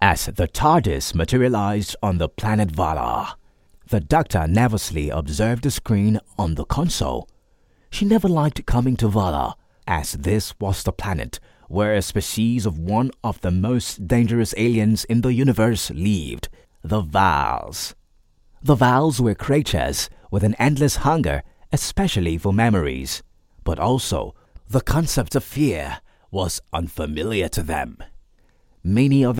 as the TARDIS materialized on the planet Valar. The Doctor nervously observed the screen on the console. She never liked coming to Valar, as this was the planet where a species of one of the most dangerous aliens in the universe lived, the Vals. The Vals were creatures with an endless hunger, especially for memories, but also the concept of fear was unfamiliar to them. Many of